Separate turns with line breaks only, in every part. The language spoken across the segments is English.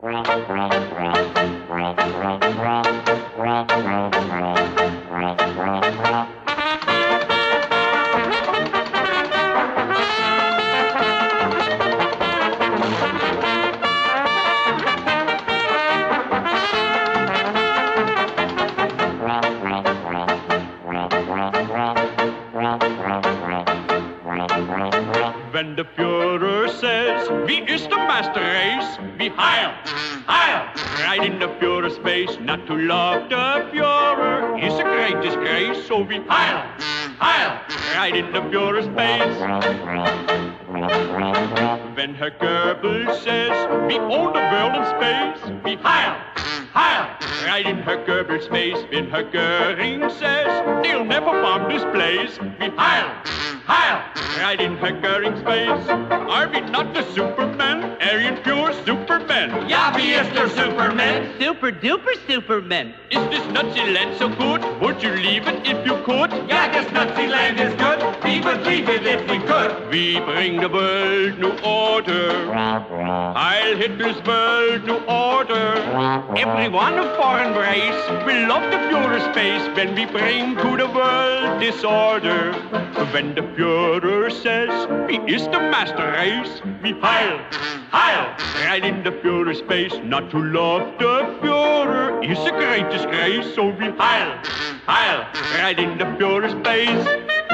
When the Führer says, wie ist der Master Race? Wie Heil, Heil! Right in the Führer's face, not to love the Führer is a great disgrace. So wie Heil, Heil! Right in the Führer's face. When Herr Goebbels says, we own the world in space, wie Heil, Heil! Right in Herr Goebbels' face. When Herr Göring says, they'll never bomb this place, wie Heil, Heil! Right in Herr Göring's face. Are we not the Superman? Aryan pure Superman.
Ja, wie ist der Superman?
Super duper Superman.
Is this Nazi land so good? Would you leave it if you could?
Ja, this Nazi land is good. We would leave it if we could.
We bring the world new order. Heil Hitler's world new order. Everyone of foreign race will love the Führer's face when we bring to the world disorder. When the Führer says, wie ist der Master Race? Wie Heil, Heil! Right in the Führer's face. Not to love the Führer is a great disgrace. So wie Heil, Heil! Right in the Führer's face.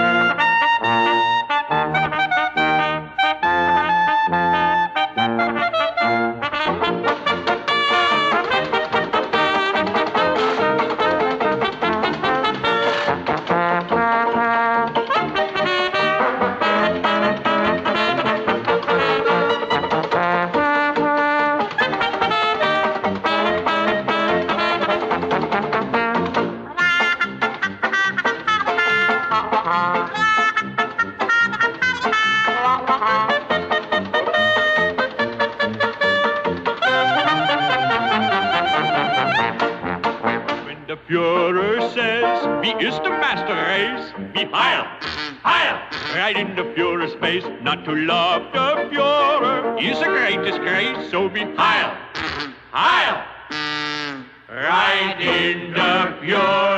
The Führer says, wie ist der Master Race? Wie Heil, Heil! Right in the Führer's face. Not to love the Führer is a great disgrace. So wie Heil, Heil! Right in the Führer.